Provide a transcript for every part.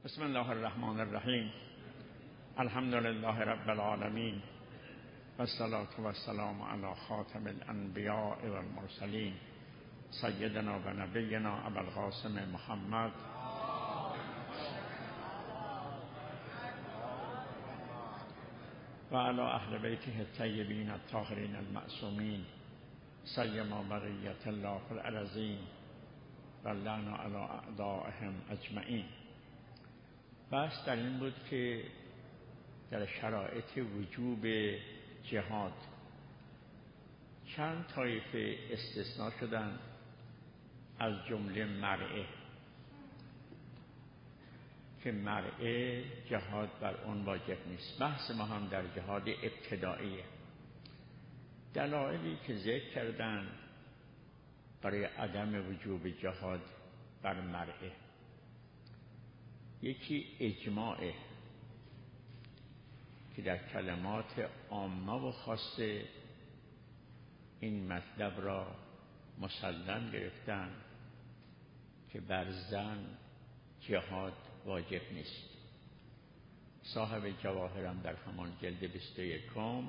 بسم الله الرحمن الرحیم. الحمد لله رب العالمین و الصلاة و السلام علی خاتم الانبیاء و المرسلین سیدنا و نبینا ابو القاسم محمد و علی اهل بیته الطیبین الطاهرین المعصومین سیما بقیة الله فی الارضین و لعن علی اعدائهم اجمعین. بحث در این بود که در شرایط وجوب جهاد چند طایفه استثناء شدند، از جمله مرئه که مرئه جهاد بر اون واجب نیست. بحث ما هم در جهاد ابتداییه. دلایلی که ذکر کردن برای عدم وجوب جهاد بر مرئه، یکی اجماعه که در کلمات عامه و خاصه این مطلب را مسلم گرفتن که بر زن جهاد واجب نیست. صاحب جواهرم در همان جلد 21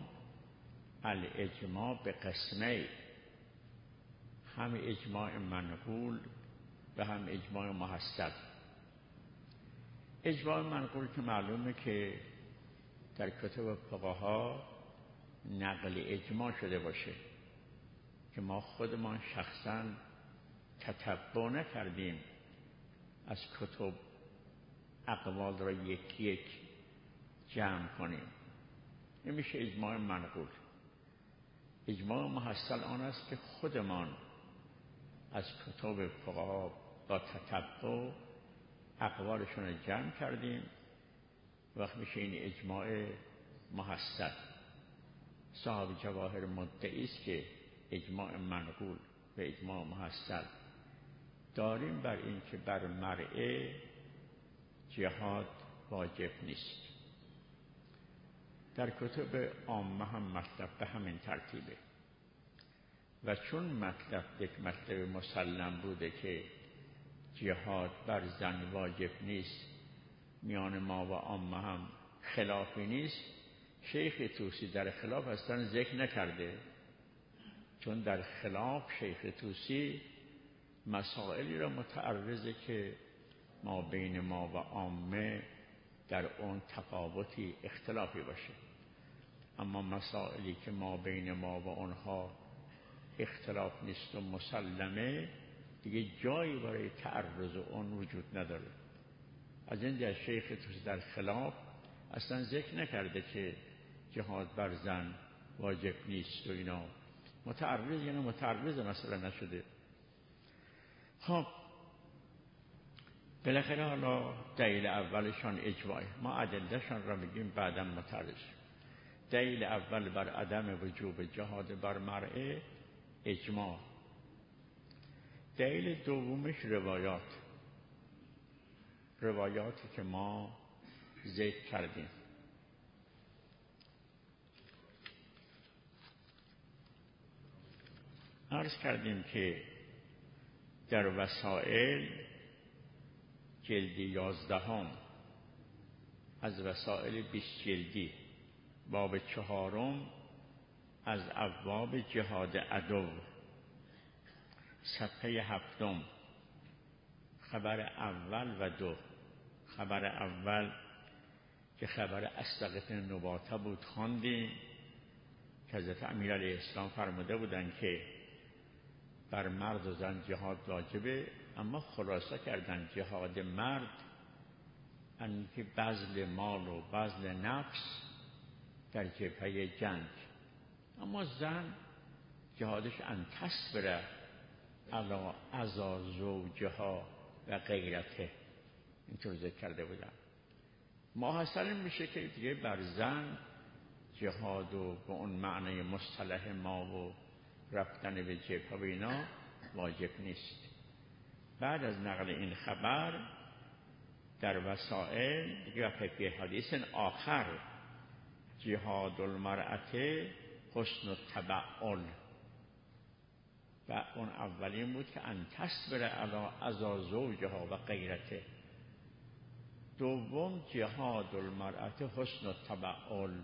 الاجماع به قسمه، هم اجماع منقول و هم اجماع محصل. اجماع منقول که معلومه که در کتب فقها نقل اجماع شده باشه که ما خودمان شخصا تتبع نکردیم از کتب اقوال را یکی یک جمع کنیم، نمیشه اجماع منقول. اجماع محصل آن است که خودمان از کتب فقها با تتبع اقوالشون رو جمع کردیم، وقت میشه این اجماع محصل. صاحب جواهر مدعی است که اجماع منقول و اجماع محصل داریم بر این که بر مرئه جهاد واجب نیست. در کتب عامه هم مطلب به همین ترتیبه و چون مطلب یک مطلب مسلم بوده که جهاد بر زن واجب نیست، میان ما و عامه هم خلافی نیست، شیخ طوسی در خلاف اصلا ذکر نکرده، چون در خلاف شیخ طوسی مسائلی را متعرضه که ما بین ما و عامه در اون تفاوتی اختلافی باشه. اما مسائلی که ما بین ما و اونها اختلاف نیست و مسلمه، دیگه جایی برای تعرض اون وجود نداره. از این در شیخ طوسی در خلاف اصلا ذکر نکرده که جهاد بر زن واجب نیست و اینا. متعرض یعنی متعرض مثلا نشده. خب بالاخره حالا دلیل اولشان اجماعه، ما ادلهشان را میگیم بعدم متعرض. دلیل اول بر عدم وجوب جهاد بر مرئه اجماع. دلیل دومش روایاتی که ما ذکر کردیم. عرض کردیم که در وسائل جلد 11 از وسائل 20 جلدی باب 4 از ابواب جهاد عدو، صفحه 7 خبر اول و 2. خبر اول که خبر اصدق بن نباته بود خواندیم که حضرت امیر علیه السلام فرموده بودند که بر مرد و زن جهاد واجبه، اما خلاصه کردن جهاد مرد ان که بذل مال و بذل نفس در جبهه جنگ، اما زن جهادش ان تصبر علی اذی زوجها و غیرته، اینطور ذکر کرده بودن. محصل میشه که دیگه بر زن جهاد و به اون معنی مصطلح ما و رفتن به جبهه و اینا واجب نیست. بعد از نقل این خبر در وسائل دیگه فی حدیث آخر جهاد المرأة حسن التبعل، و اون اولین بود که ان تصبر علی اذی زوجها و غیرته. دوم جهاد المرأة حسن التبعل.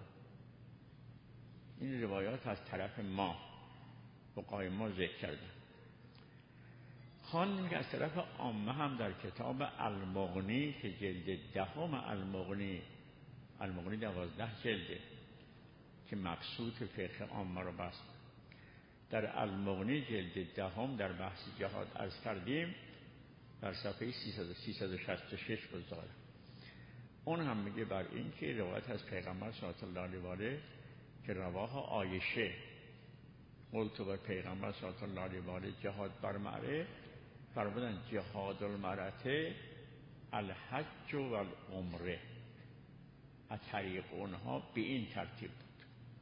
این روایات از طرف ما فقهای ما ذکر کردن. خواندیم که از طرف عامه هم در کتاب المغنی که جلد 10 المغنی 12 جلده که مبسوط فقه عامه رو بست، در المغنی جلد 10 در بحث جهاد عرض کردیم در صفحه 366 بزاره. اون هم میگه بر این که روایت از پیغمبر صلی الله علیه و آله که رواه عایشه قلت بر پیغمبر صلی الله علیه و آله جهاد بر مرأه فرمودن جهاد المرأه الحج و العمره، از طریق اونها به این ترتیب بود.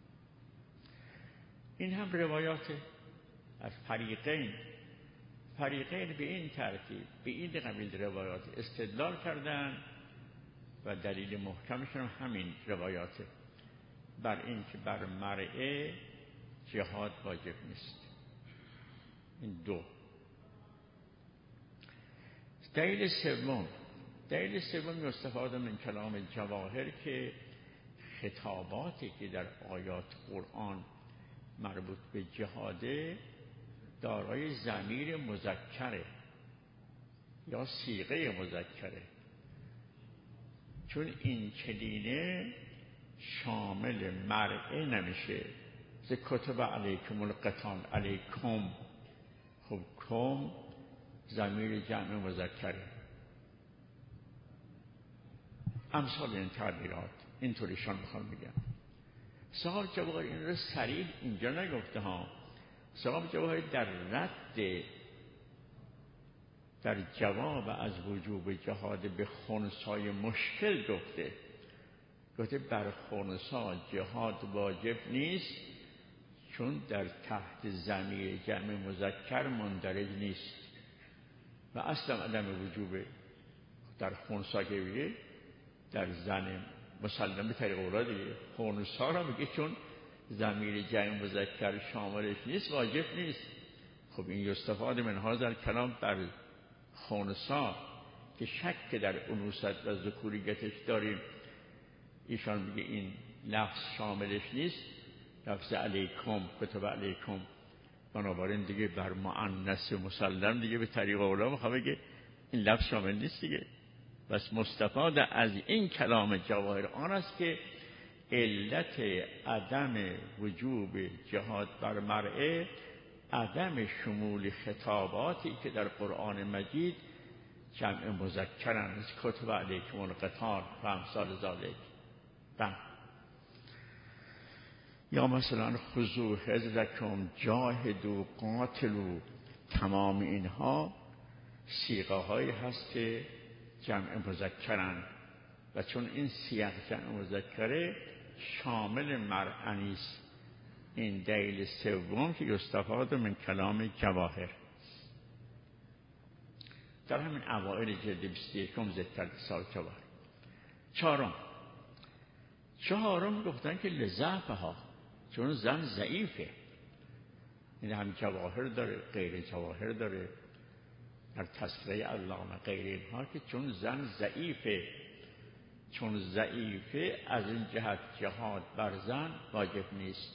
این هم روایات از فریقین به این ترتیب به این قبیل روایات استدلال کردن و دلیل محکمشون همین روایاته بر این که بر مرأه جهاد واجب نیست. این دو. دلیل سوم استفاده من کلام جواهر که خطاباتی که در آیات قرآن مربوط به جهاده دارای ضمیر مذکره یا صیغه مذکره، چون این کلینه شامل مرئه نمیشه. کتب علیکم القتال، علیکم، خب کم ضمیر جمع مذکره. امثال این تعبیرات اینطوریشان میخوام بگم. صاحب جواهر این رو صریح اینجا نگفته ها. صاحب جواهر در رد در جواب از وجوب جهاد به خنثای مشکل گفته بر خنثا جهاد واجب نیست چون در تحت ضمیر جمع مذکر مندرج نیست و اصلا عدم وجوب در خنثا که بگه در زن مسلم به طریق اولاد دیگه خنثا را میگه چون ضمیر جمع مذکر شاملش نیست واجب نیست. خب این استفاده من هذا کلام بر خنثا که شک در انوثت و ذکوریتش داریم، ایشان میگه این لفظ شاملش نیست، لفظ علیکم کتب علیکم، بنابراین دیگه بر مؤنث مسلم دیگه به طریق اولا میخواد بگه این لفظ شامل نیست دیگه. بس مستفاد از این کلام جواهر آن است که علت عدم وجوب جهاد بر مرأه عدم شمول خطاباتی که در قرآن مجید جمع مذکرند، کتب علیکم القتال و امثال ذالک. یا مثلا خذوا حذرکم جاهدوا قاتلوا، تمام اینها صیغه هایی هست که جمع مذکرند و چون این سیاق جمع مذکره شامل مرأه نیست. این دلیل سوم که استفاده من کلام جواهر در همین اوائل جلد 21 ذکر کرده سال جواهر. چهارم گفتن که لضعفها، چون زن ضعیفه. این هم جواهر داره غیر جواهر داره در تذکره علامه غیر اینها که چون زن ضعیفه از این جهت جهاد بر زن واجب نیست.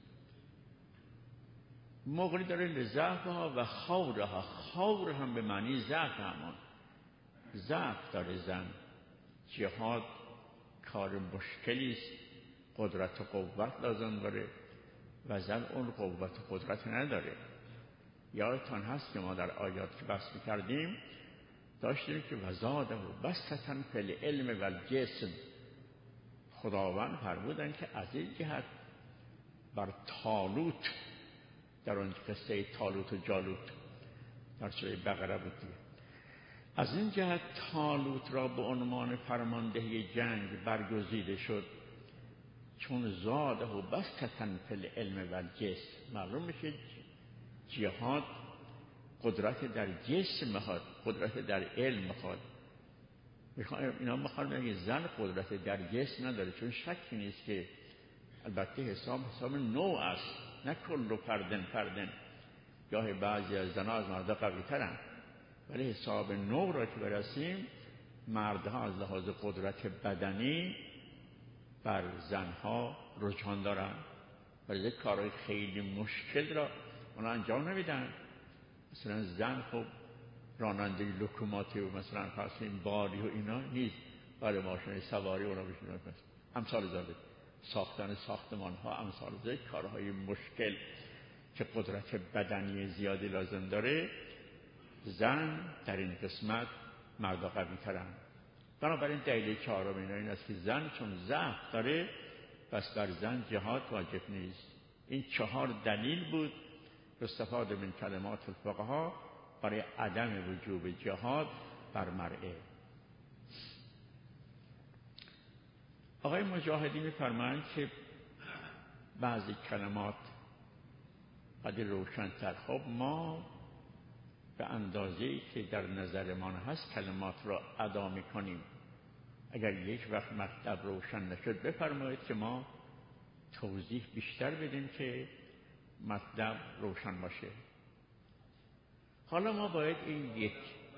مغری داره لضعفها و خورها، خور هم به معنی ضعف، همان ضعف داره زن، جهاد کار مشکلی است، قدرت و قوت لازم داره و زن اون قوت و قدرت نداره. یادتان هست که ما در آیات که بحث می‌کردیم داشتیم که وزاده بسطة فی العلم و الجسم، خداوند فرمودن که از این جهت بر طالوت، در اون قصه طالوت و جالوت در سوره بقره بود دیگه، از این جهت طالوت را به عنوان فرماندهی جنگ برگزیده شد چون زاده بسطة فی العلم و الجسم. معلوم میشه جهاد قدرت در جسم میخواد، قدرت در علم میخواد. اینا میخواد بگه زن قدرت در جسم نداره، چون شکی نیست که البته حساب نوع است، نه کل فردن. گاهی بعضی از زنها از مردا قوی ترن، ولی حساب نوع را که برسیم مردها از لحاظ قدرت بدنی بر زنها رجحان دارن، ولی کارهای خیلی مشکل را اونا انجام نمیدن. مثلا زن خب راننده لوکوماتیو مثلا پس این باری و اینا نیست، برای ماشین سواری اونا بشینن، امثال ذلك ساختن ساختمان ها، امثال ذلك کارهای مشکل که قدرت بدنی زیادی لازم داره، زن در این قسمت مردا قوی ترن. بنابراین دلیل چهارم این است که زن چون ضعف داره پس بر زن جهاد واجب نیست. این 4 دلیل بود استفاده من کلمات الفقها برای عدم وجوب جهاد بر مرأه. آقای مجاهدی می‌فرمایند که بعضی کلمات قد روشن‌تر، خب ما به اندازه‌ای که در نظرمان هست کلمات را ادا می‌کنیم. اگر یک وقت مطلب روشن نشد بفرمایید که ما توضیح بیشتر بدیم که مطلب روشن باشه. حالا ما باید این یک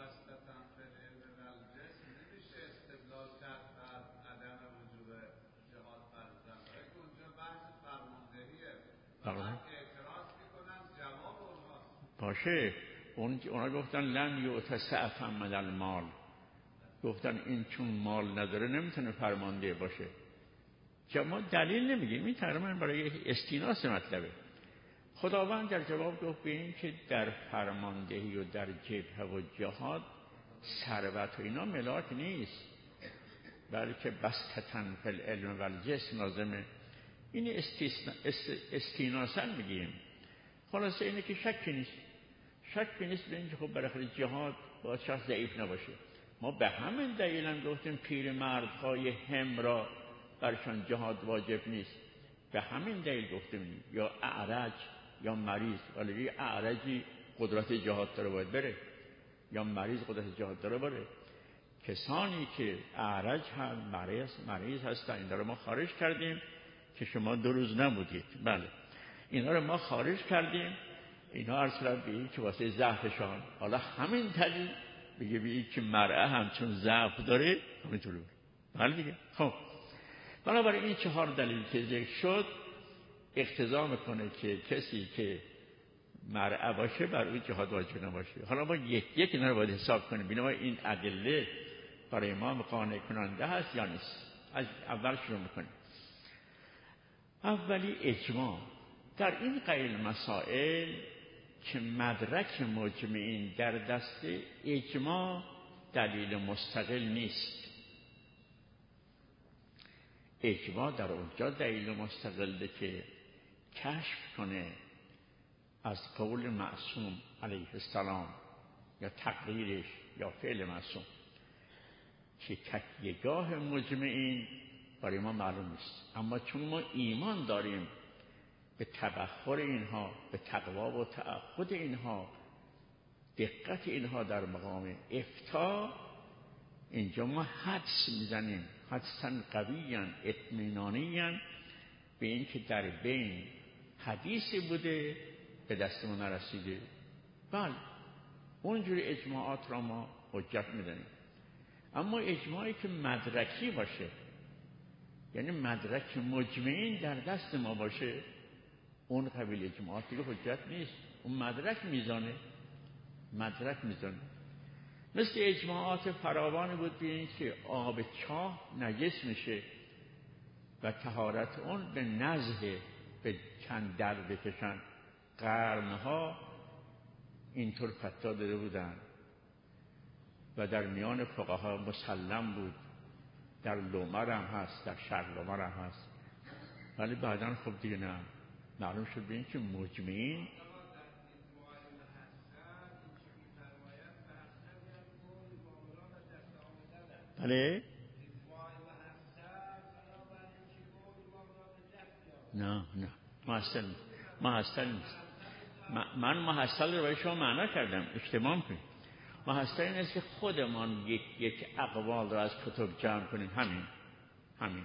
باشه. اونا گفتن لن یؤتسع من المال، گفتن این چون مال نداره نمیتونه فرمانده باشه. که ما دلیل نمیگیم، این تقریبا برای استیناس مطلبه. خداوند در جواب گفت به این که در فرماندهی و در جبهه و جهاد ثروت و اینا ملاک نیست، بلکه بسطتن فی العلم و الجسم لازمه. این استیناسا میگیم. خلاصه اینه که شکی نیست به اینکه خب بالاخره جهاد باید شخص ضعیف نباشه. ما به همین دلیل هم گفتیم پیر مردهای هم را برشان جهاد واجب نیست. به همین دلیل گفتیم یا اعرج یا مریض، ولی اعرجی قدرت جهاد داره باید بره، یا مریض قدرت جهاد داره بره. کسانی که اعرج هم مریض هستن اینا رو ما خارج کردیم که شما 2 روز نبودید. بله اینا رو ما خارج کردیم. اینا ارسلت به این که واسه ضعفشان، حالا همین دلیل بگه به این که مرأه هم چون ضعف داره همینطوری. بله دیگه. خب بنابراین این 4 دلیل که ذکر شد اقتضا میکنه که کسی که مرأه باشه بر اون جهاد واجب نباشه. حالا ما یک اینا رو باید حساب کنیم ببینیم این ادله برای ما قانع کننده هست یا نیست. از اول شروع میکنیم. اولی اجماع در این قیل مسائل که مدرک مجمعین در دست اجماع دلیل مستقل نیست. اجماع در اونجا دلیل مستقله که کشف کنه از قول معصوم علیه السلام یا تقریرش یا فعل معصوم که تکیهگاه مجمعین برای ما معلوم نیست. اما چون ما ایمان داریم به تبخر اینها، به تقوا و تعهد اینها، دقت اینها در مقام افتاء، اینجا ما حدس میزنیم، حدساً قویاً اطمینانیاً به این که در بین حدیثی بوده به دست ما نرسیده. بله اونجوری اجماعات را ما حجت میدنیم. اما اجماعی که مدرکی باشه، یعنی مدرک مجمعین در دست ما باشه، اون قبیل اجماعات دیگه حجت نیست. اون مدرک میزانه. مثل اجماعات فراوانی بود به این که آب چاه نجس میشه و طهارت اون به نزه به چند در بکشن. قرنها اینطور فتوا داده بودن و در میان فقها مسلم بود. در لومر هم هست، در شرق لومر هم هست، ولی بعداً خب دیگه نه، معلوم شد به این که مجمعین بله نه محصل نیست. من محصل رو برای شما معنا کردم، اشتباه کنید. محصل این است که خودمان یک اقوال رو از کتب جمع کنیم. همین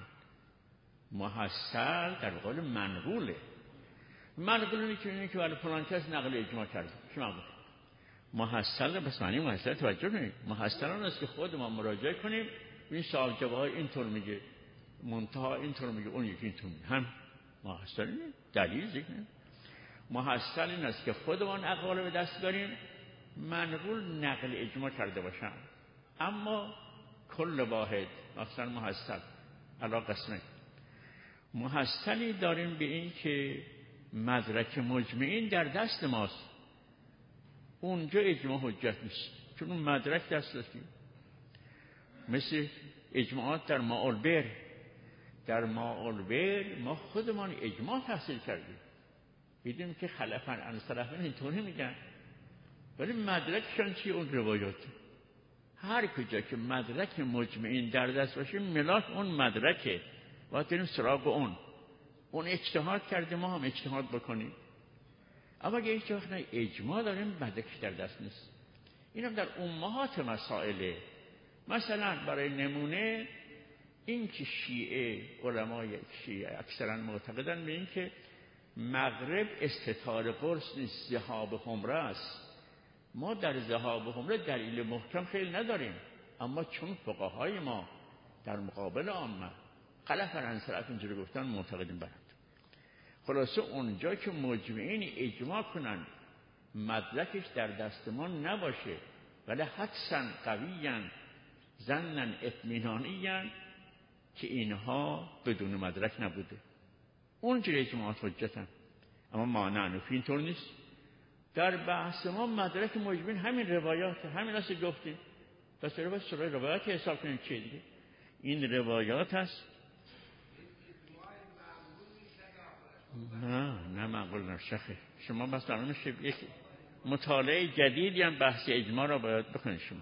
محصل در قول منقوله. منقول اینه که ولی فلان کس نقل اجماع کرده. شما محصل بس معنی محصل توجه کنید، محصل آن است که خود ما مراجعه کنیم این سوال جواب اینطور میگه، منتها اینطور میگه، اون یکی اینطور میگه، هم محصل نیست، دلیل ذکر نیست. محصل این است که خودمان اقوال به دست داریم، منقول نقل اجماع کرده باشم، اما کل واحد مثلا محصل علا قسمه محصلی داریم به این که مدرک مجمعین در دست ماست، اونجا اجماع حجت نیست چون اون مدرک دست داشتیم. مثل اجماعات در ماء در ماء ما خودمان اجماع تحصیل کردیم، دیدیم که خلفن عن سلفن اینطوری میگن، ولی مدرکشان چی؟ اون روایات. هر کجا که مدرک مجمعین در دست باشه ملاک اون مدرکه، باید بریم سراغ اون اجتهاد کرده ما هم اجتهاد بکنیم. اما اگه هیچ وقت اجماع داریم مدرکش در دست نیست. اینم در امهات مسائله. مثلا برای نمونه این که شیعه، علمای شیعه اکثرا معتقدن به این که مغرب استتار قرص نیست، ذهاب حمره است. ما در ذهاب حمره دلیل محکم خیلی نداریم، اما چون فقهای ما در مقابل عامه خلف عن سلف اینجوری گفتن معتقدیم برند. خلاصه اونجا که مجمعین اجماع کنن مدرکش در دست ما نباشه ولی حدساً قویاً ظناً اطمینانیاً که اینها بدون مدرک نبوده، اونجوری اجماعات حجتن. اما ما نعنفی اینطور نیست. در بحث ما مدرک مجمعین همین روایات، همین است گفتیم، پس رو باید سراغ روایات حساب کنیم. چه دیگه این روایات هست. نه معقول نشخه. شما بس در میشه یک مطالعه جدیدی هم بحث اجماع را باید بکنید. شما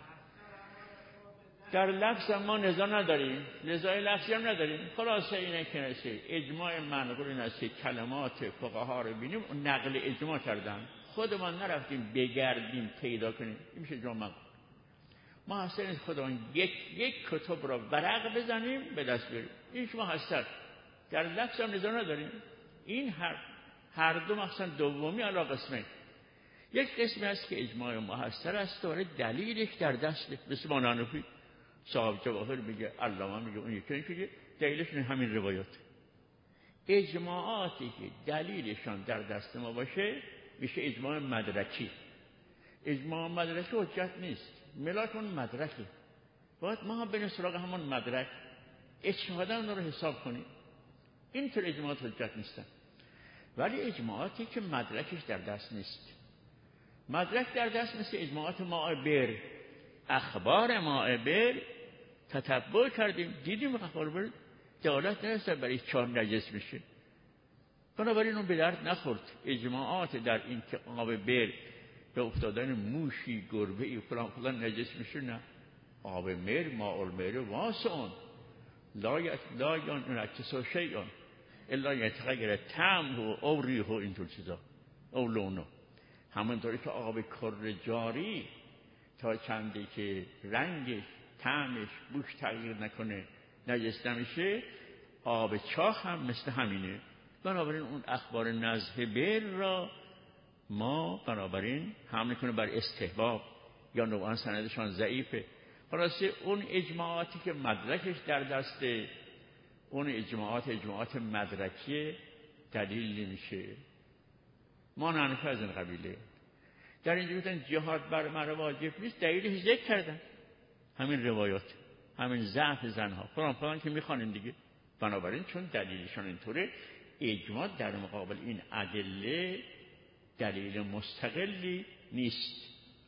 در لفظ ما نزاع نداریم، نزاع لفظی هم نداریم. خلاصه اینه که نشه اجماع منقول این است که کلمات فقها رو بینیم نقل اجماع کردن، خودمان نرفتیم بگردیم پیدا کنیم. این میشه اجماع منقول. ما اصلا خودمان یک کتاب را ورق بزنیم به دست بیاریم. این شما هستن در لفظ هم نزاع نداریم. این هر دو مثلا دومی علا قسمه. یک قسمی هست که اجماع محصر است و دلیلش در دست، مثل ما نعنفی صاحب جواهر میگه، علامه میگه، اون یکی میگه دلیلش همین روایات. اجماعاتی که دلیلشان در دست ما باشه میشه اجماع مدرکی. اجماع مدرکی حجت نیست، ملاک اون مدرکی. باید ما هم بریم سراغ همون مدرک اجتهادا اون رو حساب کنیم. اینطور اجماعات حجت نیستن. ولی اجماعاتی که مدرکش در دست نیست، مدرک در دست مثل اجماعات ماء اخبار ماء تتبع کردیم، دیدیم اخبار بر دلالت نداشت برای چهار نجس میشه، بنابراین اون به درد نخورد. اجماعات در این که آب بر به افتادن موشی گربه ای فلان نجس میشه، نه، آب ماء واسعون لا ينجس شیء الا یتغیر طعمه او ریحه، اینطور چیزا او لونه. همونطوری که آب کر جاری تا چندی که رنگش، طعمش، بوش تغییر نکنه نجس نمیشه، آب چاه هم مثل همینه. بنابراین اون اخبار نزه بر را ما بنابراین حمل کنه بر استحباب یا نوعا سندشان ضعیفه. خلاصه اون اجماعاتی که مدرکش در دسته، اون اجماعات مدرکی دلیل نمیشه. ما نعنفی از این قبیله. در اینجا گفتن جهاد بر مرد واجب نیست، دلیلش ذکر کردن همین روایات، همین ضعف زنها فلان که میخوانین دیگه. بنابراین چون دلیلشان اینطوره، اجماع در مقابل این ادله دلیل مستقلی نیست.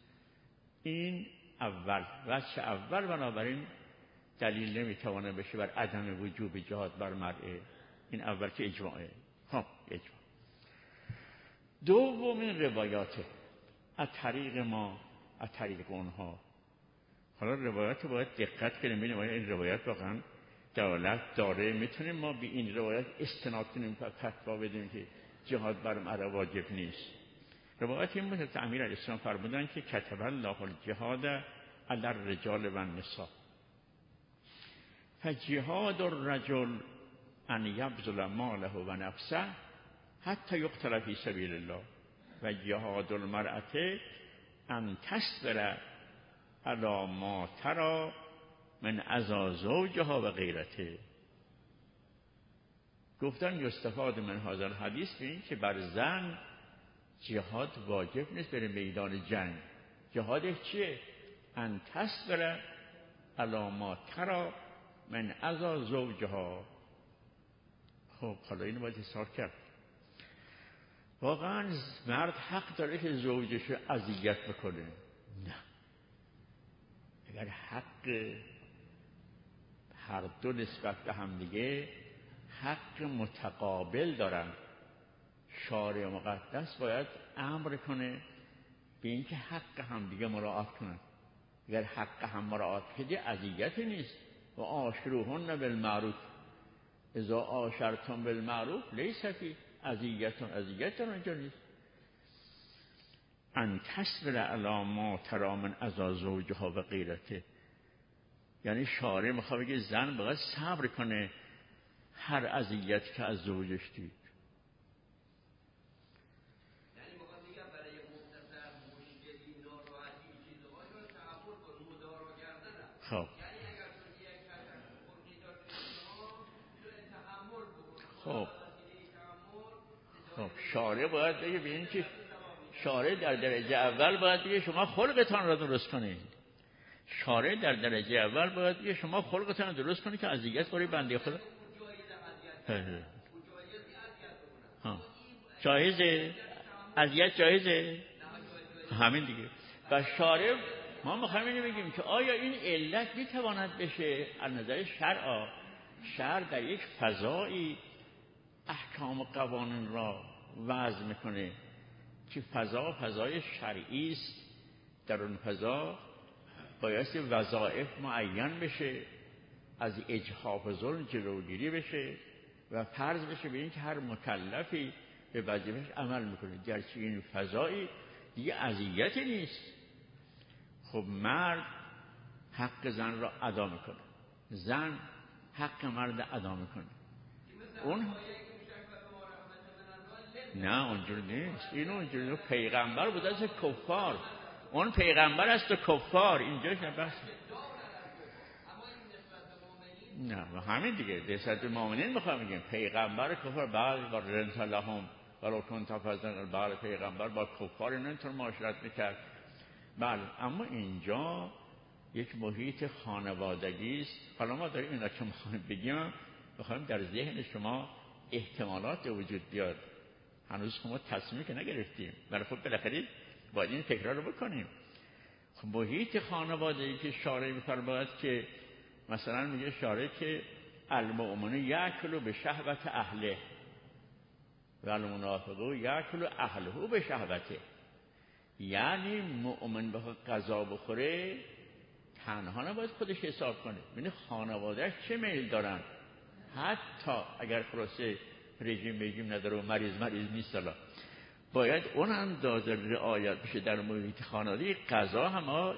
این اول وجه اول، بنابراین دلیل نمیتوانه بشه بر عدم وجوب جهاد بر مرء. این اول که اجماعه. اجماع. دومین روایاته از طریق ما، از طریق اونها. حالا روایات باید دقت کنیم ببینیم آیا این روایات واقعا دلالت داره، میتونیم ما به این روایات استناد کنیم و فتوا بدیم که جهاد بر مرء واجب نیست. روایت این بود که امیر علیه السلام فرمودن که کتب الله الجهاد علی الرجال و النساء، فجهاد الرجل ان یبذل ماله و نفسه حتی یقتل فی سبیل الله و جهاد المرأة ان تصبر علی ما تری من عزا زوجها و غیرته. گفتن یستفاد من هذا الحدیث به این که بر زن جهاد واجب نیست بره میدان جنگ. جهادش چیه؟ ان تصبر علی ما تری من عزا زوجها. خب حالا اینو باید حساب کرد. واقعا مرد حق داره که زوجش رو اذیت بکنه؟ نه. اگر حق هر دو نسبت به هم دیگه حق متقابل دارن، شارع مقدس باید امر کنه به اینکه حق هم دیگه مراعات کنن. اگر حق هم مراعات کنه اذیتی نیست. و عاشروهن بالمعروف اذا عاشرتم بالمعروف لیس فی اذیت اونجا نیست. ان تصبر علی ما تری من عزا زوجها و غیرته، یعنی شارع میخواد بگه زن باید صبر کنه هر اذیت که از زوجش دید. یعنی میخواد بگم برای مختصر مشکلی ناراحتی چیزهایی رو تحمل کن، مدارا کردن. خب یعنی اگر تو یک کردن خودی داشت تحمل بکن. خب شارع باید بگه به این که شارع در درجه اول باید بگه شما خلقتان را درست کنید. شارع در درجه اول باید بگه شما خلقتان را درست کنید که اذیت برای بنده خدا. جایزه اذیت جایزه همین دیگه. و شارع ما میخوایم اینو بگیم که آیا این علت میتواند بشه از نظر شرع در یک فضایی احکام و قوانین را وضع میکنه که فضای شرعی است. در اون فضا بایستی وظایف معین بشه، از اجحاف و ظلم جلوگیری بشه و فرض بشه به این که هر مکلفی به وظیفه‌اش عمل میکنه. گرچه این فضایی دیگه اذیتی نیست. خب مرد حق زن را ادا میکنه، زن حق مرد ادا میکنه. اون نه اونجور نیست. اینو اونجور پیغمبر بود از کفار. اون پیغمبر است و کفار اینجاش بحث نه. و همین دیگه نسبت به مؤمنین میخوام بگم پیغمبر کفار بعد با رنت لهم ولو کنت فظا بعد پیغمبر با کفار نمیتونه معاشرت میکرد. بله اما اینجا یک محیط خانوادگی است. حالا ما داریم اینا که میخوایم بگیم میخوایم در ذهن شما احتمالات وجود بیاد. هنوز ما تصمیم که نگرفتیم ولی خب بالاخره باید این تکرار رو بکنیم. خب محیط خانوادگی که شارع میفرماید که مثلا میگه شارع که المؤمن یاکل به شهوت اهله و المنافق یاکل اهله به شهوته. یعنی مؤمن بخواد غذا بخوره تنها نباید خودش حساب کنه، ببین خانواده‌اش چه میل دارن. حتی اگر خلاصه رژیم نداره و مریض نیست باید اون اندازه رعایت بشه در محیط خانوادگی. غذا هم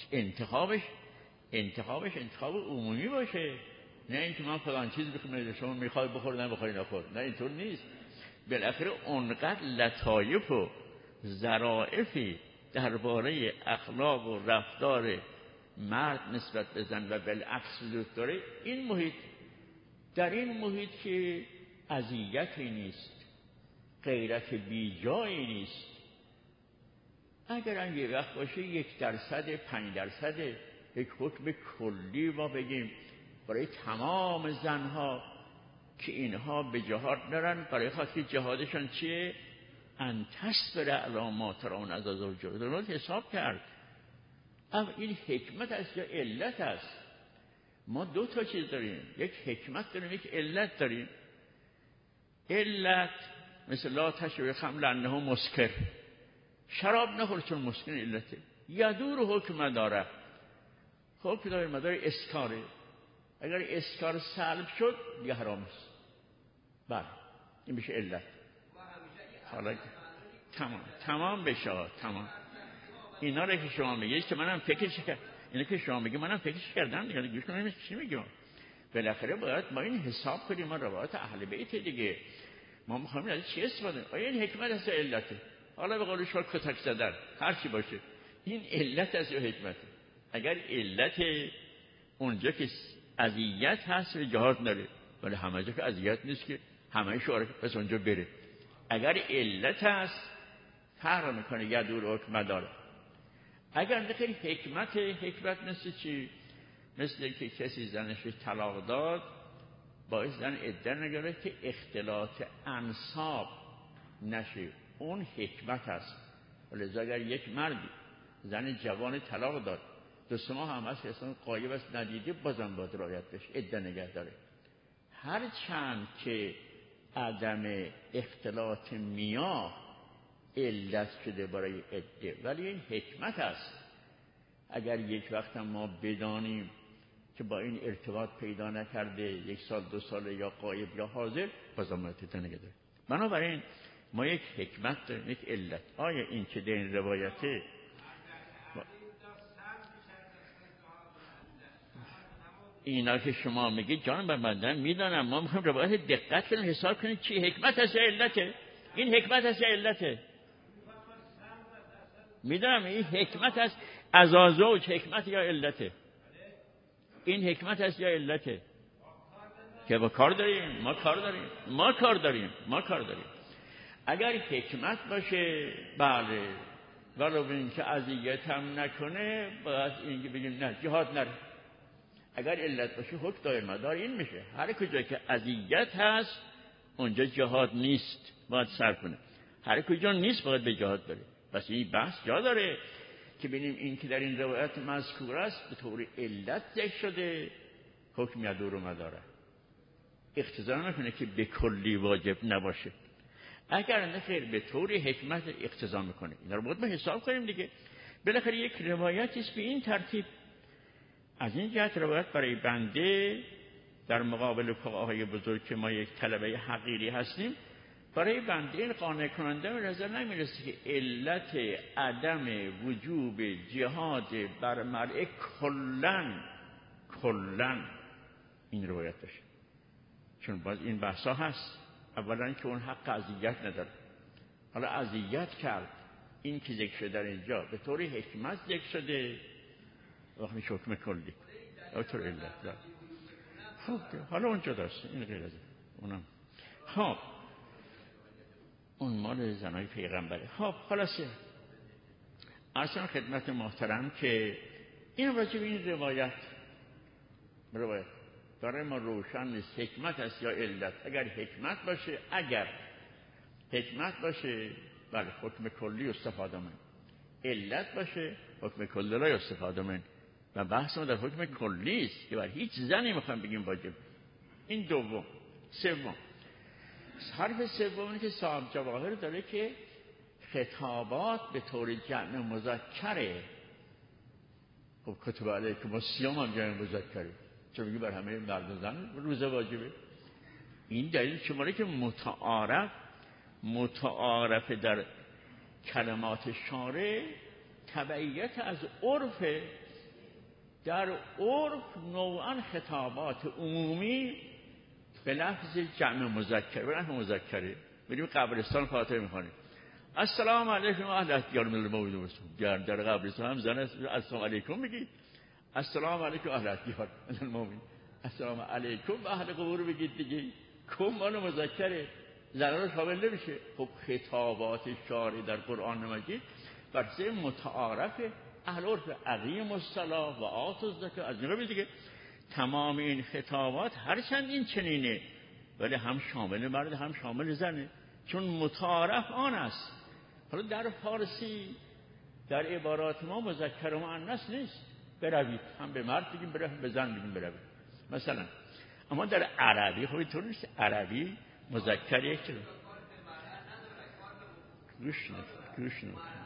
انتخاب عمومی باشه، نه اینکه من فلان چیز بخورم شما میخوای بخور نه بخوری نخور، نه اینطور نیست. بالاخره اونقدر لطایف و ظرافی درباره اخلاق و رفتار مرد نسبت به زن و بالعکس وجود داره. این محیط در این محیط که اذیتی نیست، غیرت بی جایی نیست. اگر هم یه وقت باشه 1%، 5% یک حکم کلی ما بگیم برای تمام زنها که اینها به جهاد نرن، برای خاطر جهادشان چیه؟ ان تصبر علی ما ترون از زوجها. درست حساب کرد. اما این حکمت است یا علت است؟ ما 2 تا چیز داریم، یک حکمت داریم یک علت داریم. علت مثل لا تشرب خمر لانه مسکر، شراب نخور چون مسکر علته. یدور حکم داره، حکم داره مدار اسکاره. اگر اسکار سلب شد دیگه حرام است. بله این میشه علت. حالا تمام بشه. تمام اینا رو که شما میگید که منم فکرش کردم، اینا که شما میگید منم فکرش کردم دیگه. گوش کنید چی میگم. بالاخره باید ما این حساب کنیم. ما روایت اهل بیت دیگه ما میخوایم از چی استفاده؟ آیا این حکمت است علته؟ حالا به قول شما کتک زدن هر چی باشه این علت از حکمته. اگر علت اونجا که اذیت هست جهاد نره، ولی همه جا که اذیت نیست که همه شعار پس اونجا بره. اگر علت هست فرق میکنه، یدور حکم داره. اگر بخیر حکمت مثل چی؟ مثل که کسی زنش طلاق داد، باعث زن عده نگره که اختلاط انساب نشه، اون حکمت هست. ولذا اگر یک مردی زن جوان طلاق داد 2 ماه هم هست اصلا غایب است ندیده، بازم باید رعایت بشه، عده نگه داره. هر چند که عدم اختلاط میاه علت شده برای عده، ولی این حکمت است. اگر یک وقت ما بدانیم که با این ارتباط پیدا نکرده 1 سال 2 سال یا غایب یا حاضر، بازم باید عده نگه داره. بنابراین ما یک حکمت داریم، یک علت. آیا این که در این روایته اینا که شما میگید جان بندن میدانم، ما میخوایم روایت دقت کنیم، حساب کنیم چی حکمت هست یا علته. این حکمت هست یا علته؟ میدانم این حکمت هست از آزوج، حکمت یا علته؟ این حکمت هست یا علته؟ که با کار داریم، ما کار داریم. اگر حکمت باشه بله، ولو این که اذیت هم نکنه، باید اینکه بگیم نه جهاد نره. اگر علت باشه حکم دایر مدار این میشه، هر کجا که اذیت هست اونجا جهاد نیست، باید صرف کنه. هر کجا نیست باید به جهاد بره. بس این بحث جا داره که ببینیم این که در این روایت مذکور است به طور علت ذکر شده، حکم یدور و مداره، اقتضا نکنه که به کلی واجب نباشه. اگر نه خیر به طور حکمت اقتضا میکنه. اینا رو باید ما حساب کنیم دیگه. بالاخره یک روایتی است به این ترتیب. از این جهت روایت برای بنده در مقابل فقهای بزرگ که ما یک طلبه حقیری هستیم، برای بنده این قانع کننده به نظر نمیرسه که علت عدم وجوب جهاد بر مرء کلن این روایت داشته. چون باز این بحثا هست. اولا که اون حق اذیت نداره، حالا اذیت کرد، این که ذکر شده در اینجا به طور حکمت ذکر شده، وقت میشه حکم کلی به طور علت. خب حالا اونجا داشته، این غیر از اونم. خب اون مال زنای پیغمبره. خب خلاصه اصلا خدمت محترم که این راجب این روایت برای ما روشن نیست حکمت است یا علت. اگر حکمت باشه بله حکم کلی استفاده من، علت باشه حکم کلی را استفاده من. و بحث ما در حکم کلی است که بر هیچ زنی میخوام بگیم واجب. این دوم. سوم، حرف سومی که صاحب جواهر داره که خطابات به طور جمع مذکره. خب کتب علیکم الصیام هم جمع مذکره، چون میگه بر همه مرد و زن روزه واجبه. این دلیل شماره که متعارف در کلمات شارع تبعیت از عرف. در عرف نوعا خطابات عمومی به لفظ جمع مذکره. بریم قبرستان فاتحه میخوانیم، السلام علیکم اهل دیار من الموعود والرسول. در قبرستان هم زن السلام علیکم میگی، السلام علیکم اهل دیار من الموعود، السلام علیکم اهل قبور بگید دیگه. کم مال مذکره، زن رو شامل نمیشه. خب خطابات شارع در قرآن مجید بر اساس متعارف اهل عرف، اقیم الصلاة و آتوا الزکات، از این رو دیگه تمام این خطابات هرچند این چنینه ولی هم شامل مرد هم شامل زنه، چون متعارف آن است. حالا در فارسی در عبارات ما مذکر و مؤنث نیست، بروید هم به مرد بگیم بروید، به زن بگیم بروید مثلا. اما در عربی خب اینطور نیست. عربی مذکر یک چیز گوش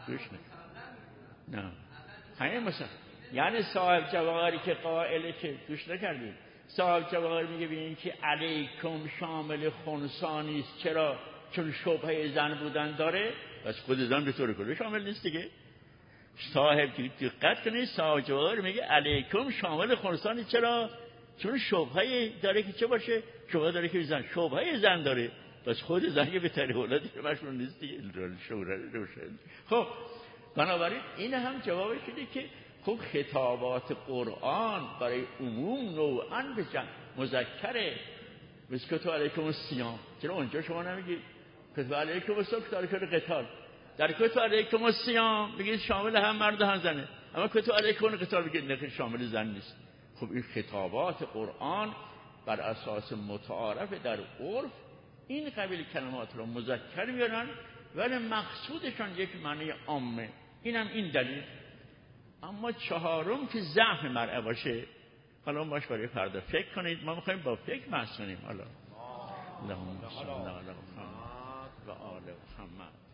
نه همین مثلا. یعنی صاحب جواهری که قائله که گوش نکردید، صاحب جواهر میگه ببینید که علیکم شامل خنثانی است. چرا؟ چون شبهه زن بودن داره، بس خود زن به طور کلی شامل نیست دیگه. صاحب دقت کنید، صاحب جواهر میگه علیکم شامل خنثانی. چرا؟ چون شبهه داره که چه باشه؟ شبهه داره که شبهه زن داره، بس خود زن به طریق اولادی مشمول نیست دیگه. روشن. خب بنابراین این هم جوابش شده که خب خطابات قرآن برای عموم نوعاً به مذکره. مثل کتب علیکم الصیام، چرا اونجا شما نمیگید کتب علیکم الصیام کتب علیکم القتال؟ در کتب علیکم الصیام بگید شامل هم مرد و هم زنه، اما کتب علیکم القتال بگید نه شامل زن نیست. خب این خطابات قرآن بر اساس متعارف در عرف این قبیل کلمات رو مذکر میارن، ولی مقصودشان یک معنی عامه. اینم این دلیل. اما چهارم که ضعف مرء باشه، حالا باش برای فردا فکر کنید. ما میخوایم با فکر بحث کنیم. حالا اللهم صل علی محمد و آل محمد.